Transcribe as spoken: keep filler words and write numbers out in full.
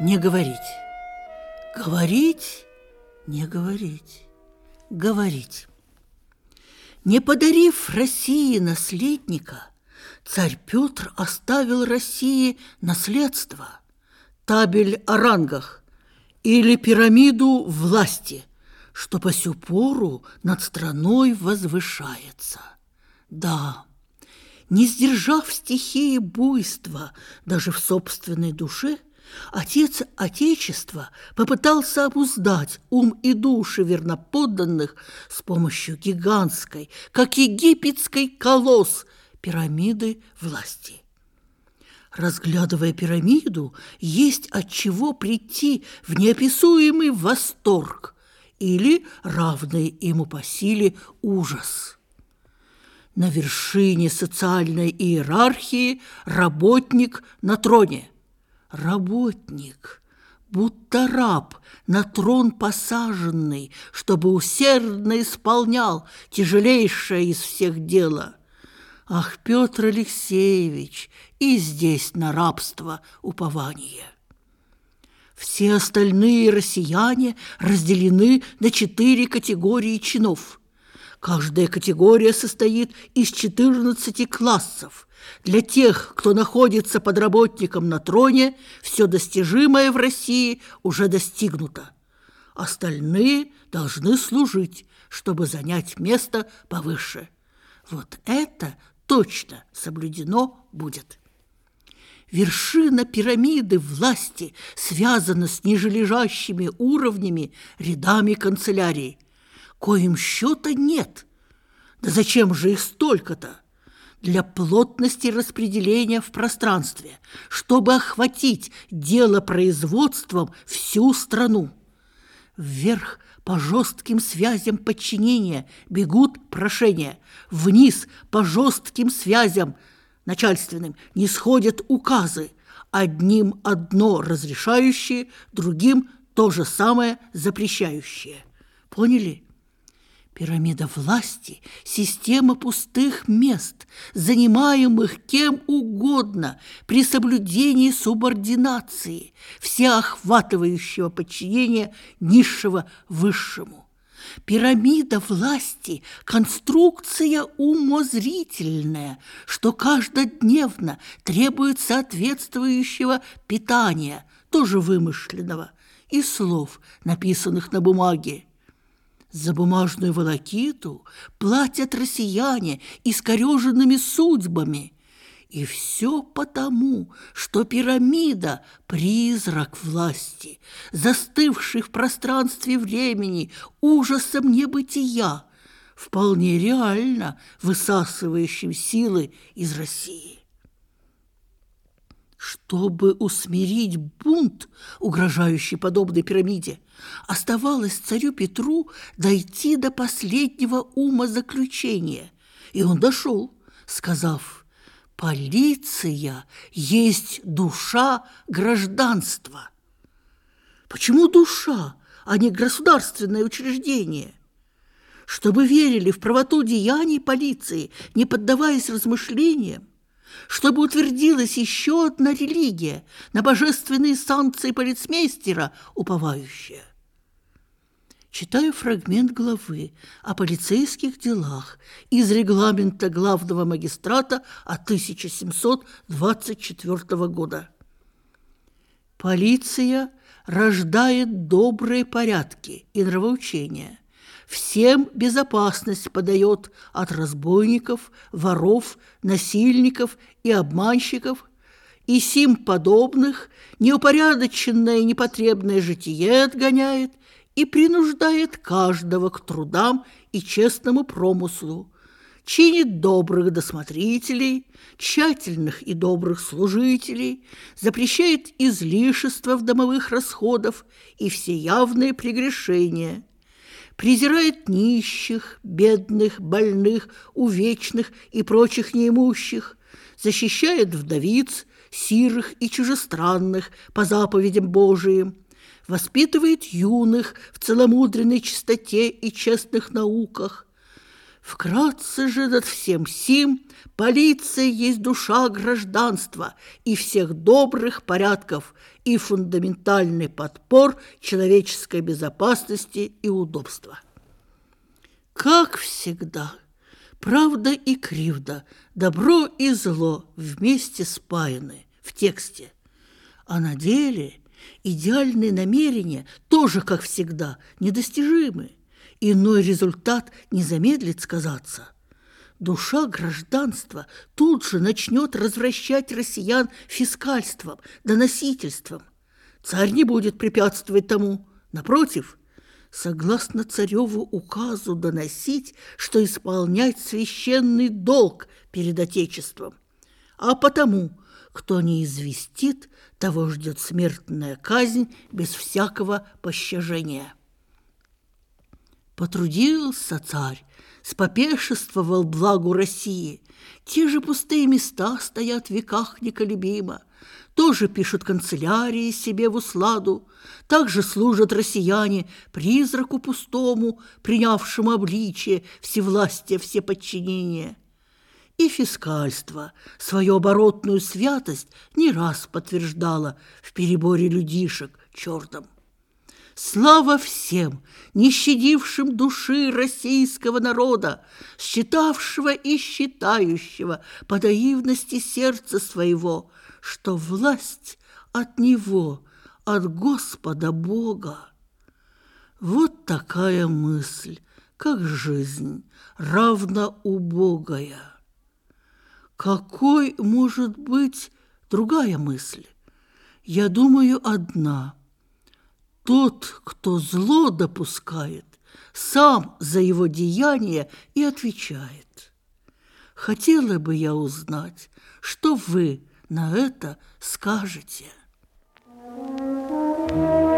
не говорить. Говорить, не говорить, говорить. Не подарив России наследника, царь Петр оставил России наследство, табель о рангах или пирамиду власти, что по сю пору над страной возвышается. Да, не сдержав стихии буйства даже в собственной душе, отец Отечества попытался обуздать ум и души верноподданных с помощью гигантской, как египетский колосс, пирамиды власти. Разглядывая пирамиду, есть от чего прийти в неописуемый восторг или равный ему по силе ужас. На вершине социальной иерархии работник на троне. Работник, будто раб, на трон посаженный, чтобы усердно исполнял тяжелейшее из всех дело. Ах, Петр Алексеевич, и здесь на рабство упование. Все остальные россияне разделены на четыре категории чинов. Каждая категория состоит из четырнадцати классов. Для тех, кто находится под работником на троне, все достижимое в России уже достигнуто. Остальные должны служить, чтобы занять место повыше. Вот это точно соблюдено будет. Вершина пирамиды власти связана с нижележащими уровнями, рядами канцелярий. Коим счета нет. Да зачем же их столько-то? Для плотности распределения в пространстве, чтобы охватить делопроизводством всю страну. Вверх по жестким связям подчинения бегут прошения, вниз по жестким связям начальственным не сходят указы, одним одно разрешающее, другим то же самое запрещающее. Поняли? Пирамида власти – система пустых мест, занимаемых кем угодно при соблюдении субординации, всеохватывающего подчинения низшего высшему. Пирамида власти – конструкция умозрительная, что каждодневно требует соответствующего питания, тоже вымышленного, и слов, написанных на бумаге. За бумажную волокиту платят россияне искореженными судьбами. И все потому, что пирамида – призрак власти, застывший в пространстве времени ужасом небытия, вполне реально высасывающим силы из России. Чтобы усмирить бунт, угрожающий подобной пирамиде, оставалось царю Петру дойти до последнего умозаключения. И он дошел, сказав: «Полиция есть душа гражданства». Почему душа, а не государственное учреждение? Чтобы верили в правоту деяний полиции, не поддаваясь размышлениям, чтобы утвердилась еще одна религия, на божественные санкции полицмейстера уповающая. Читаю фрагмент главы о полицейских делах из регламента главного магистрата от тысяча семьсот двадцать четвёртого года. Полиция рождает добрые порядки и нравоучения. Всем безопасность подает от разбойников, воров, насильников и обманщиков, и сим подобных неупорядоченное и непотребное житие отгоняет и принуждает каждого к трудам и честному промыслу, чинит добрых досмотрителей, тщательных и добрых служителей, запрещает излишества в домовых расходов и все явные прегрешения, презирает нищих, бедных, больных, увечных и прочих неимущих, защищает вдовиц, сирых и чужестранных по заповедям Божиим, воспитывает юных в целомудренной чистоте и честных науках, Вкратце же над всем сим полиция есть душа гражданства и всех добрых порядков и фундаментальный подпор человеческой безопасности и удобства. Как всегда, правда и кривда, добро и зло вместе спаяны в тексте, а на деле идеальные намерения тоже, как всегда, недостижимы. Иной результат не замедлит сказаться. Душа гражданства тут же начнет развращать россиян фискальством, доносительством. Царь не будет препятствовать тому. Напротив, согласно цареву указу доносить, что исполнять священный долг перед Отечеством. А потому, кто не известит, того ждет смертная казнь без всякого пощажения. Потрудился царь, спопешествовал благу России. Те же пустые места стоят в веках неколебимо. Тоже пишут канцелярии себе в усладу. Также служат россияне призраку пустому, принявшему обличие всевластия, всеподчинения. И фискальство свою оборотную святость не раз подтверждало в переборе людишек чертом. Слава всем, не щадившим души российского народа, считавшего и считающего по наивности сердца своего, что власть от Него, от Господа Бога. Вот такая мысль, как жизнь, равно убогая. Какой может быть другая мысль? Я думаю, одна. Тот, кто зло допускает, сам за его деяния и отвечает. Хотела бы я узнать, что вы на это скажете.